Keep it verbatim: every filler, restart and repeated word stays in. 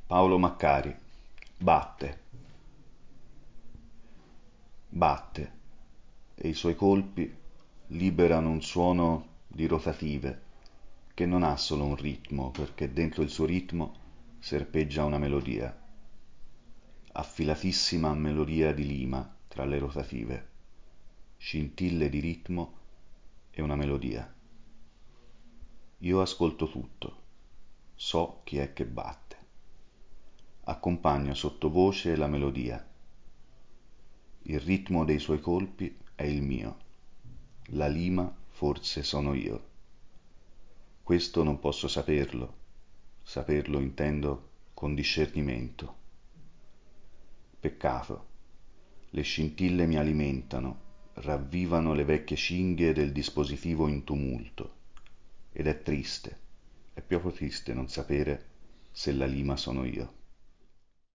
Paolo Maccari, batte, batte, e i suoi colpi liberano un suono di rotative che non ha solo un ritmo, perché dentro il suo ritmo serpeggia una melodia, affilatissima melodia di lima tra le rotative, scintille di ritmo e una melodia. Io ascolto tutto, so chi è che batte, accompagno sottovoce la melodia. Il ritmo dei suoi colpi è il mio, la lima forse sono io. Questo non posso saperlo, saperlo intendo con discernimento. Peccato, le scintille mi alimentano, ravvivano le vecchie cinghie del dispositivo in tumulto, ed è triste, è proprio triste non sapere se la lima sono io.